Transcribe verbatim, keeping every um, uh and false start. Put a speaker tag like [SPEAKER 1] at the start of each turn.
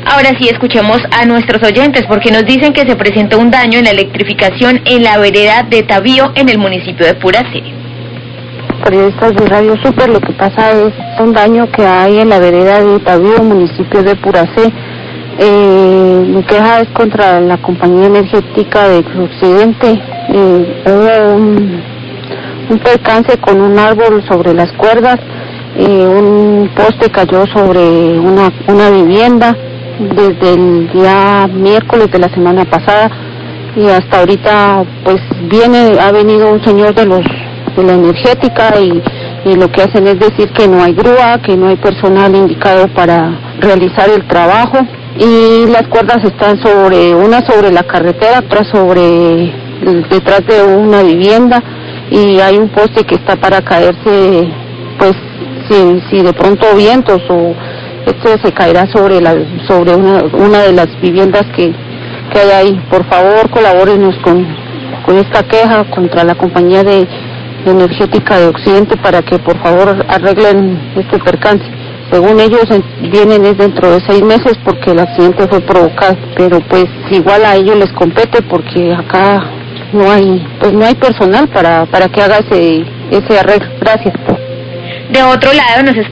[SPEAKER 1] Ahora sí, escuchemos a nuestros oyentes, porque nos dicen que se presentó un daño en la electrificación en la vereda de Tabío, en el municipio de Puracé.
[SPEAKER 2] Periodistas de Radio Super, lo que pasa es un daño que hay en la vereda de Tabío, municipio de Puracé. Eh, mi queja es contra la compañía energética de Occidente. Eh, hubo un, un percance con un árbol sobre las cuerdas, eh, un poste cayó sobre una, una vivienda desde el día miércoles de la semana pasada y hasta ahorita pues viene, ha venido un señor de los de la energética y, y lo que hacen es decir que no hay grúa, que no hay personal indicado para realizar el trabajo y las cuerdas están sobre, una sobre la carretera, otra sobre, detrás de una vivienda y hay un poste que está para caerse, pues si, si de pronto vientos o esto se caerá sobre la, sobre una, una de las viviendas que, que hay ahí. Por favor, colabórenos con, con esta queja contra la compañía de energética de Occidente para que por favor arreglen este percance. Según ellos vienen es dentro de seis meses porque el accidente fue provocado, pero pues igual a ellos les compete porque acá no hay, pues no hay personal para, para que haga ese, ese arreglo. Gracias.
[SPEAKER 1] De otro lado nos